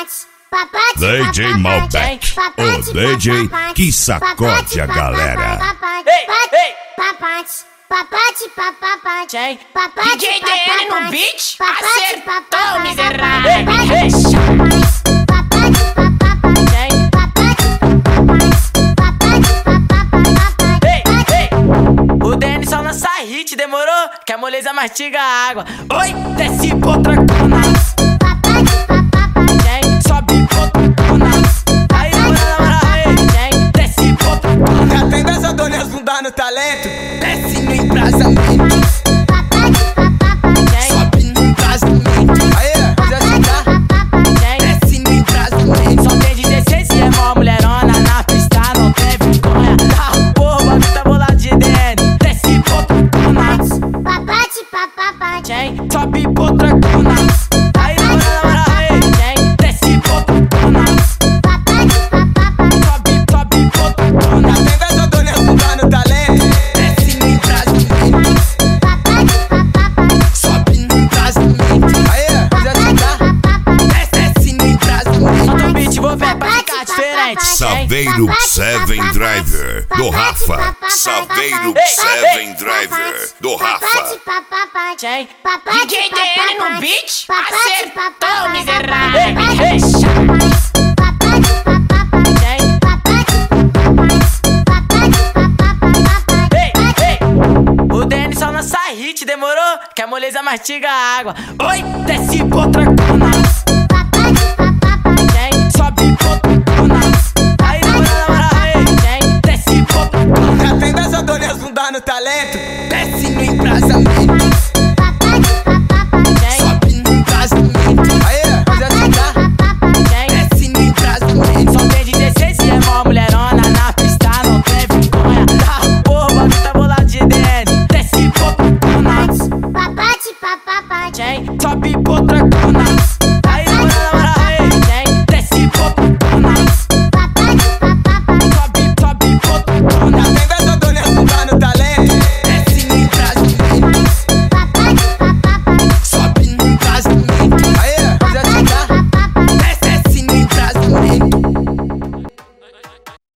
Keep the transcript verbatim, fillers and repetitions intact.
D J Malbec, o D J que sacode a galera. Ei, ei, papate, papate, D J D L no beat, acertou, miserável. O Denison lança hit, demorou? Que a moleza mastiga a água. Oi, desce potracona. Sobe potracona. Aí, na moral, aí, desce potracona. Já tem dessa dona não dá no talento. Desce no embrasamento. Sobe no embrasamento. Aí, já se dá. Desce no embrasamento. Só tem dezesseis e é mó mulherona. Na pista não tem vergonha. Ah, porra, tá bolado de dentro. Desce potracona. Sobe potracona. Aí, na moral, aí, desce potracona. Sobe, sobe potracona. Já tem dessa dona não dá no talento. Desce no embrasamento. Sobe no embrasamento. Aí, já se dá. Desce no embrasamento. Solta o beat, vou ver pra ficar diferente. Saveiro Seven Driver do Rafa. Saveiro Seven Driver do Rafa. D J D L no beat, acertou, miserável. O Denison lança hit, demorou? Que a moleza mastiga a água. Oi, desce potra